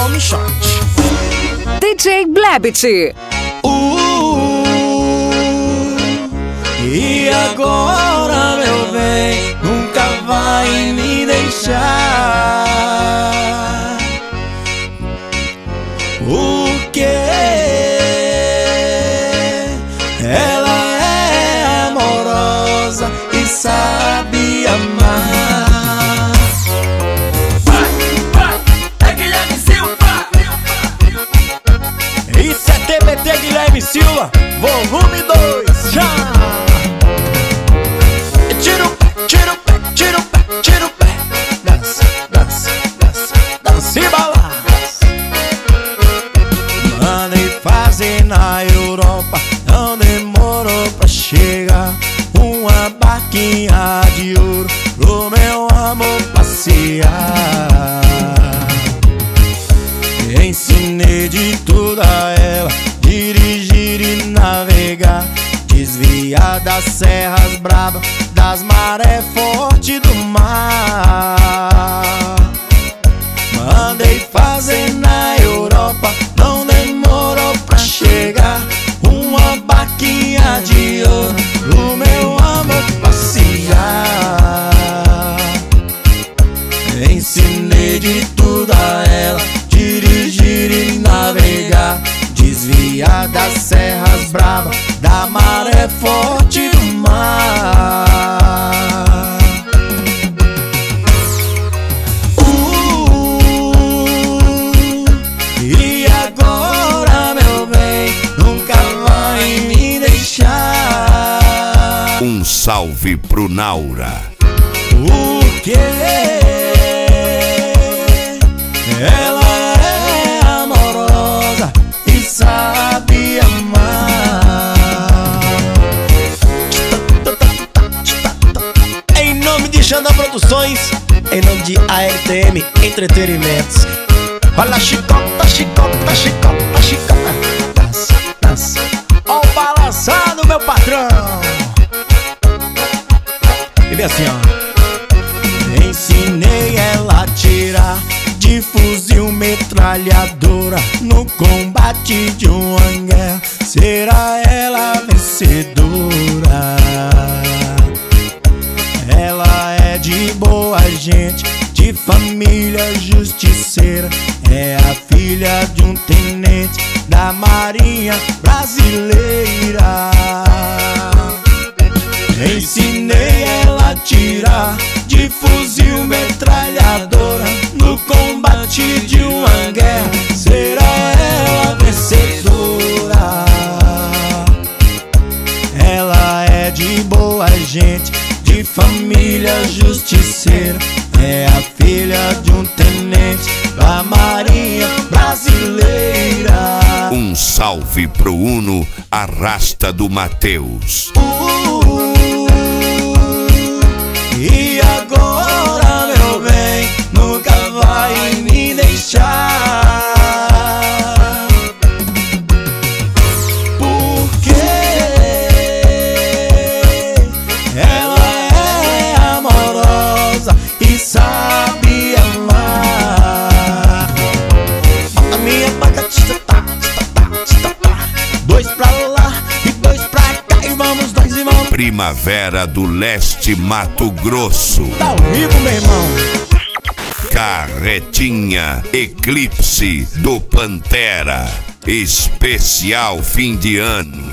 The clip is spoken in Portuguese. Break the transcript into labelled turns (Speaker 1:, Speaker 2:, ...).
Speaker 1: come shot.
Speaker 2: DJ Blebit.
Speaker 1: E agora, meu bem, nunca vai me deixar. Porque ela é amorosa e sabe amar.
Speaker 3: É Guilherme Silva.
Speaker 1: Isso é TBT Guilherme Silva, volume 2, já! Tira o pé, tira o pé, tira o pé, tira o pé. Dança, dança, dança, dança e balança. Mandei fazer na Europa, não demorou pra chegar. Uma barquinha de ouro pro meu amor passear. Ensinei de tudo a ela, dirigir e navegar, desviar das serras bravas, das marés fortes do mar. Mandei fazer na Europa, não demorou pra chegar. Uma barquinha de ouro pro meu amor passear. Ensinei de tudo a ela, dirigir e navegar, desviar das serras bravas, da maré forte do mar. E agora, meu bem, nunca vai me deixar.
Speaker 4: Um salve pro Naura.
Speaker 1: Porque ela é amorosa e sabe amar. Em nome de Xandão Produções, em nome de ARTM Entretenimentos. Olha a chicota, chicota, chicota, chicota. Dança, dança. Ó o balançado, meu patrão. E vem assim, ó. Ensinei ela a tirar de fuzil metralhadora no combate de uma guerra. Será ela vencedora? Ela é de boa gente, de família justiceira. É a filha de um tenente da Marinha Brasileira. Ensinei ela a tirar de fuzil metralhadora no combate de uma guerra. Será ela vencedora? Ela é de boa gente, de família justiceira. É a filha de um tenente da Marinha Brasileira.
Speaker 4: Um salve pro Uno Arrasta do Mateus.
Speaker 1: E agora, meu bem, nunca vai me deixar. Porque ela é amorosa e sabe amar. A minha batatinha tá. Dois pra lá e dois pra cá, e vamos dois e vamos.
Speaker 4: Primavera do Leste, Mato Grosso.
Speaker 1: Tá ao vivo, meu irmão.
Speaker 4: Carretinha Eclipse do Pantera. Especial fim de ano.